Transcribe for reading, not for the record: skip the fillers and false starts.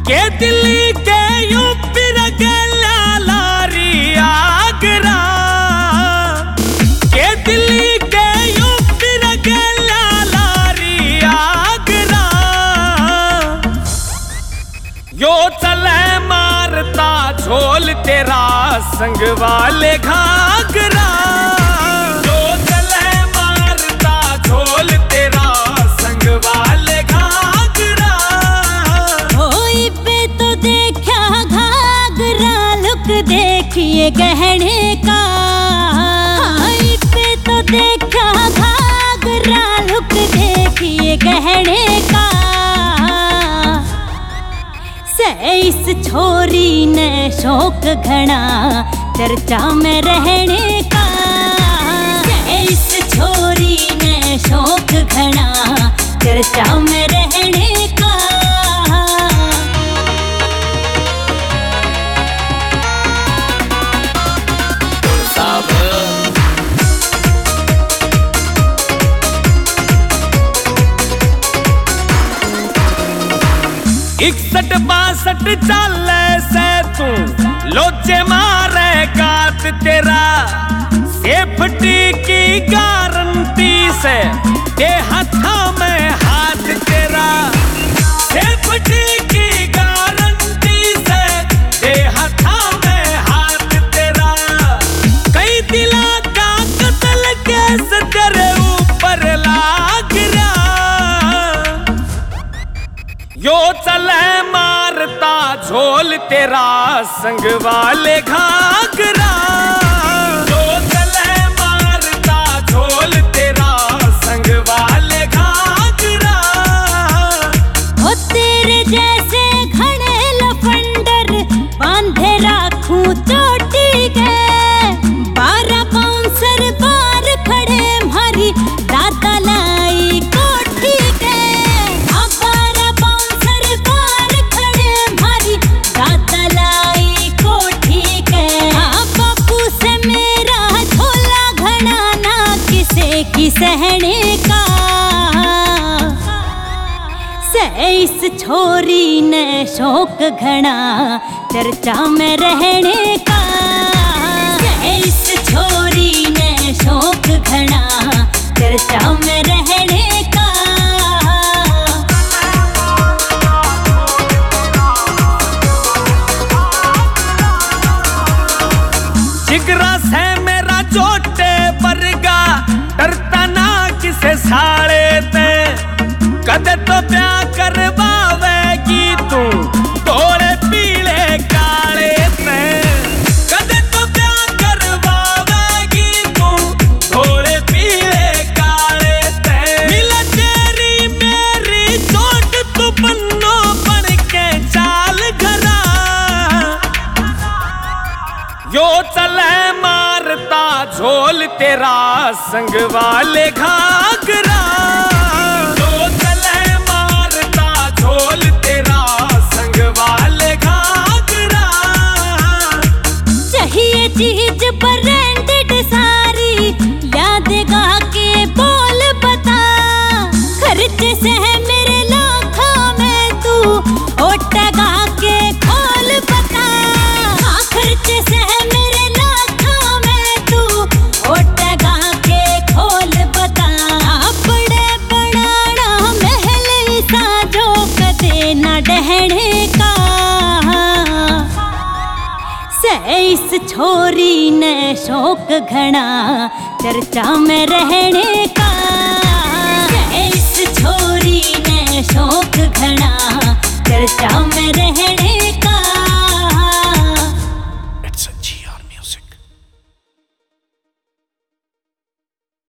के दिल्ली के यूपी रगेला लारी आगरा, के दिल्ली के यूपी रगेला लारी आगरा। यो चले मारता झोल तेरा संग वाले घाघरा, यो चले मारता झोल तेरा संग वाले घाघरा। होई पे तो देखा घाघरा लुक देखिए गहने का, होई पे तो देखा घाघरा लुक देखिए गहने का। इस छोरी ने शौक घना चर्चा में रहने का, इस छोरी ने शौक घना चर्चा में रहने का। इकसठ बासठ चाले से तू लोचे मारे गात तेरा, सेफ्टी की गारंटी से ते हाथा में हाथ तेरा, सेफ्टी की गारंटी से ते हाथा में हाथ तेरा। कई दिला का कत्ल केस तेरे ऊपर लाग रहा, यो चले मारता झोल तेरा संग वाले घाघरा, यो चले मारता झोल तेरा संग वाले घाघरा। ओ तेरे जैसे घने लफंडर बांधे राखूं चोटी के, 12 बाउंसर बार खड़े मारी दादा लाई कोठी के। 12 बाउंसर बार खड़े मारी दादा लाई कोठी के। बापू से मेरा झोला घना ना किसे की सहने का, इस छोरी ने शौक घना चर्चा में रहने का, इस छोरी ने शौक घना चर्चा में रहने का। जिगरा से मेरा चोटे परगा डरता ना किसे साड़े ते, कदे तो प्यार करवावेगी तू थोड़े पीले काले ते, कदे तो प्यार करवावेगी तू थोड़े पीले काले ते। मिला तेरी मेरी चोट तू पन्नो बन के चाल घरा, यो चले मारता झोल तेरा संग वाले घाघरा, यो चले मारता झोल तेरा संग वाले घाघरा। चाहिए चीज ब्रांडेड सारी यादेगा के बोल बता, खर्चे से है मेरे लाखों में तू ओटगा के खोल बता। हाँ खर्चे से है मेरे लाखों में तू ओटगा के खोल बता। बड़े बनाना महल साजो कदे न डहने का, इस छोरी ने शौक घना चर्चा में रहने